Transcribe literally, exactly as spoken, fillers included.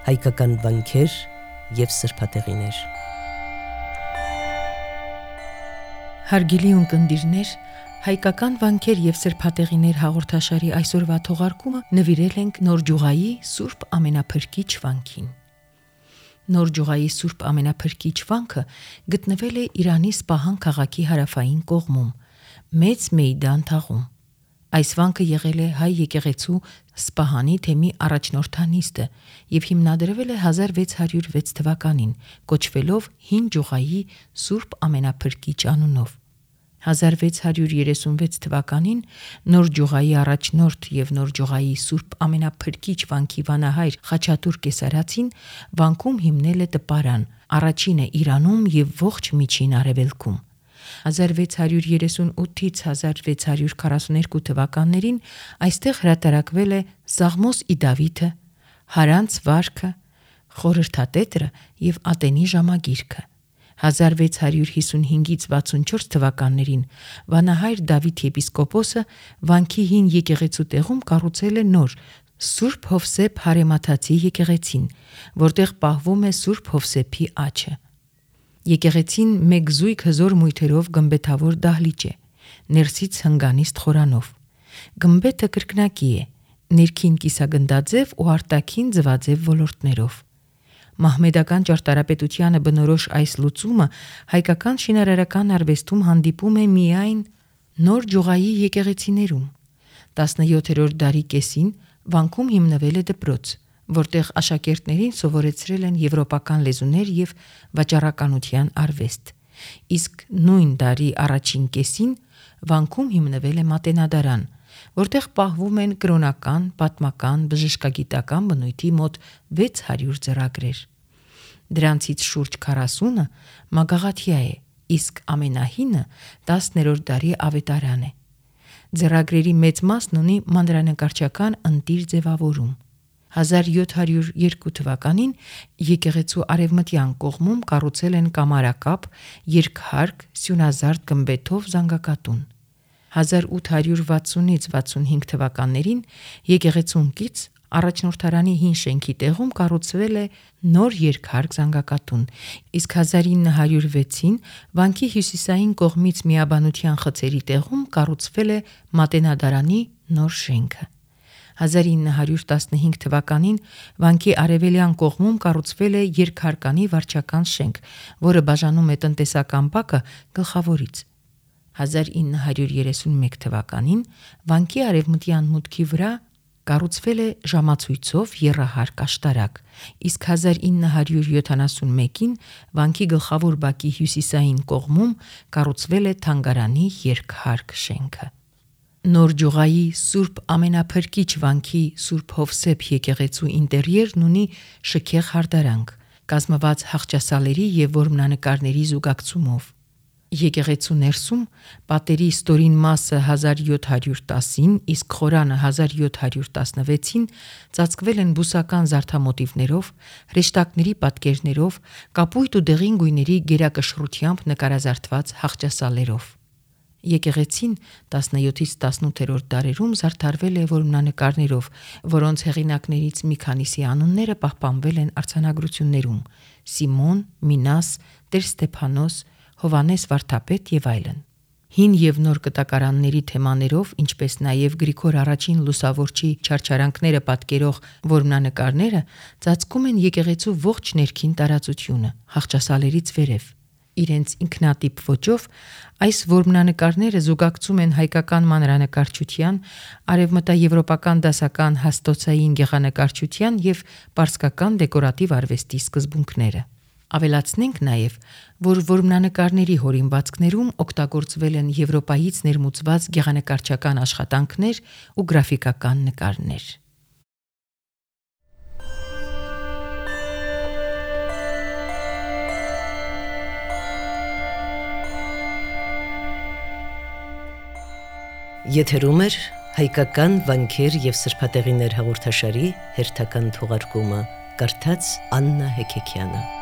հայկական վանքեր և սրբատեղիներ։ Հարգելի ունկնդիրներ, հայկական վանքեր և սրբատեղիներ հաղորդաշարի այսօրվա թողարկումը նվիրել ենք Նորջուղայի Սուրբ Ամենափրկիչ վանքին։ Նորջուղայի Սուրբ Ամենափրկիչ վանքը գտնվել է Իրանի Սպահան քաղաքի հարավային կողմում, Մեծ Մեյդան թաղում։ Այս վանքը եղել է հայ եկեղեցու Սպահանի թեմի առաջնորդանիստը և հիմնադրվել է հազար վեց հարյուր վեց թվականին, կոչվելով Հին Ջուղայի Սուրբ Ամենափրկիչ անունով։ հազար վեց հարյուր երեսունվեց թվականին Նորջուղայի առաջնորդ և Նորջուղայի Սուրբ Ամենափրկիչ վանքի վանահայր Խաչատուր Կեսարացին վանքում հիմնել է տպարան, առաջինը Իրանում և ողջ Միջին Արևելքում։ հազար վեց հարյուր երեսունութից հազար վեց հարյուր քառասուներկու թվականներին այստեղ հրատարակվել է Սաղմոս ի Դավիթը, Հարանց վարքը, Խորհրդատետրը և Ատենի ժամագիրքը։ հազար վեց հարյուր հիսունհինգից վաթսունչորս թվականներին վանահայր Դավիթ եպիսկոպոսը վանքի հին եկեղեցու տեղում կառուցել է նոր Սուրբ Հովսեփ Հարեմաթացի եկեղեցին, որտեղ պահվում է Սուրբ Հովսեփի աջը։ Եկեղեցին մեկ զույգ հզոր մույթերով գմբեթավոր դահլիճ է, ներսից հնգանիստ խորանով։ Գմբեթը կրկնակի է, ներքին կիսագնդաձև ու արտաքին ձվաձև ոլորտներով։ Մահմեդական ճարտարապետությանը բնորոշ այս լուծումը հայկական շինարարական արվեստում հանդիպում է միայն Նոր Ջուղայի եկեղեցիներում։ տասնյոթերորդ դարի կեսին վանքում հիմնվել է դպրոց, որտեղ աշակերտներին սովորեցրել են եվրոպական լեզուներ և վաճառականության արվեստ, իսկ նույն դարի առաջին կեսին վանքում հիմնվել է մատենադարան, որտեղ պահվում են կրոնական, պատմական, բժշկագիտական բնույթի մոտ վեց հարյուր ձեռագրեր։ Դրանցից շուրջ քառասունը մագաղաթյա է, իսկ ամենահինը տասներորդ դարի ավետարան է։ Ձեռագրերի մեծ մասն ունի մանրանկարչական ընտիր ձևավորում։ հազար յոթ հարյուր երկու թվականին եկեղեցու արևմտյան կողմում կառուցել են կամարակապ, երկհարկ, սյունազարդ գմբեթով զանգակատուն։ հազար ութ հարյուր վաթսունից վաթսունհինգ թվականներին եկեղեցուն կից առաջնորդարանի հին շենքի տեղում կառուցվել է նոր երկհարկ զանգակատուն, իսկ հազար ինը հարյուր վեցին վանքի հյուսիսային կողմից միաբանության խցերի տեղում կառուցվել է մատենադարանի նոր շենքը։ հազար ինը հարյուր տասնհինգ թվականին վանքի արևելյան կողմում կառուցվել է երկհարկանի վարչական շենք, որը բաժանում է տնտեսական բակը գլխավորից։ հազար ինը հարյուր երեսունմեկ թվականին վանքի արևմտյան մուտքի վրա կառուցվել է ժամացույցով եռահարկ աշտարակ, իսկ հազար ինը հարյուր յոթանասունմեկին վանքի գլխավոր բակի հյուսիսային կողմում կառուցվել է թանգարանի երկհարկ շենքը։ Նոր Ջուղայի Սուրբ Ամենափրկիչ վանքի Սուրբ Հովսեփ եկեղեցու ինտերիերն ունի շքեղ հարդարանք, կազմված հախճասալերի և որմնանկարների զուգակցումով։ Եկեղեցու ներսում պատերի ստորին մասը հազար յոթ հարյուր տասին, իսկ խորանը հազար յոթ հարյուր տասնվեցին ծածկվել են բուսական զարդամոտիվներով, հրեշտակների պատկերներով, կապույտ ու դեղին գույների գերակշռությամբ նկարազարդված հախճասալերով։ Եկեղեցին տասնյոթից տասնութերորդ դարերում զարդարվել է որմնանկարներով, որոնց հեղինակներից մի քանիսի անունները պահպանվել են արձանագրություններում՝ Սիմոն, Մինաս, Տեր Ստեփանոս, Հովհաննես Վարդապետ և այլն։ Հին և նոր կտակարանների թեմաներով, ինչպես նաև Գրիգոր առաջին լուսավորչի չարչարանքները պատկերող որմնանկարները ծածկում են եկեղեցու ողջ ներքին տարածությունը՝ հախճասալերից վերև։ Իրենց ինքնատիպ ոճով այս որմնանկարները զուգակցում են հայկական մանրանկարչության, արևմտաեվրոպական դասական հաստոցային գեղանկարչության և պարսկական դեկորատիվ արվեստի սկզբունքները։ Ավելացնենք նաև, որ որմնանկարների հորինվածքներում օգտագործվել են Եվրոպայից ներմուծված գեղանկարչական աշխատանքներ ու գրաֆիկական նկարներ։ Եթերում է հայկական վանքեր և սրբատեղիներ հաղորդաշարի հերթական թողարկումը, կարդաց Աննա Հեքեքյանը։